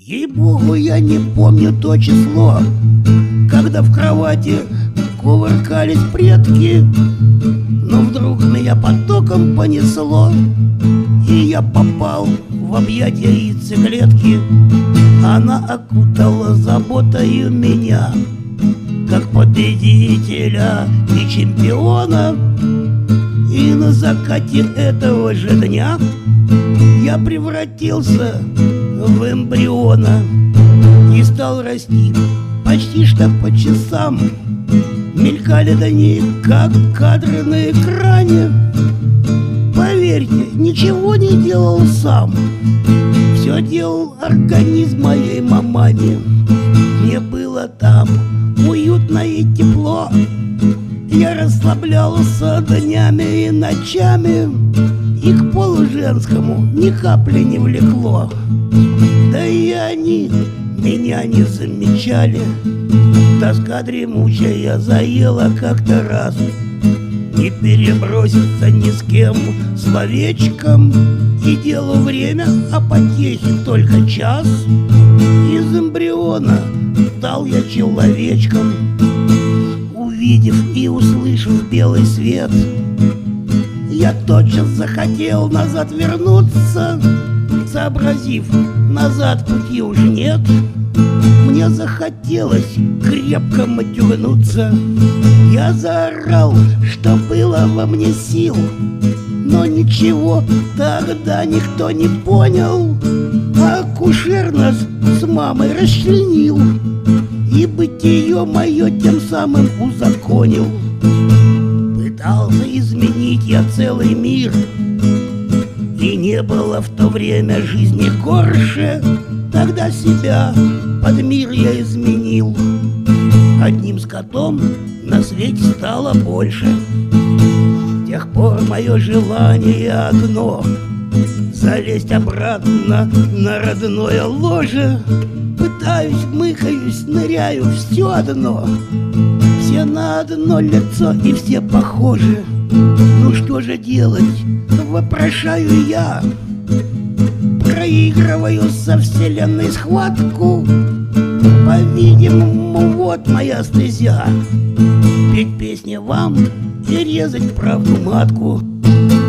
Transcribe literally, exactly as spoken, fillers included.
Ей-богу, я не помню то число, когда в кровати кувыркались предки. Но вдруг меня потоком понесло, и я попал в объятия яйцеклетки. Она окутала заботою меня, как победителя и чемпиона. И на закате этого же дня я превратился в эмбриона и стал расти почти что по часам. Мелькали дни, как кадры на экране. Поверьте, ничего не делал сам, все делал организм моей мамани. Мне было там уютно и тепло, я расслаблялся днями и ночами, и к полу женскому ни капли не влекло. Да и они меня не замечали. Тоска дремучая заела как-то раз, не переброситься ни с кем словечком, и делу время, а потехи только час. Из эмбриона стал я человечком. Увидев и услышав белый свет, я тотчас захотел назад вернуться. Сообразив, назад пути уж нет, мне захотелось крепко матюгнуться. Я заорал, что было во мне сил, но ничего тогда никто не понял. А акушер нас с мамой расчленил, и бытие мое тем самым узаконил. Пытался изменить я целый мир, и не было в то время жизни горше. Тогда себя под мир я изменил. Одним скотом на свете стало больше. С тех пор мое желание одно — залезть обратно на родное ложе. Пытаюсь, мыкаюсь, ныряю, все одно. Все на одно лицо и все похожи. Ну что же делать, вопрошаю я. Проигрываю со вселенной схватку. По-видимому, вот моя стезя — петь песни вам и резать правду матку.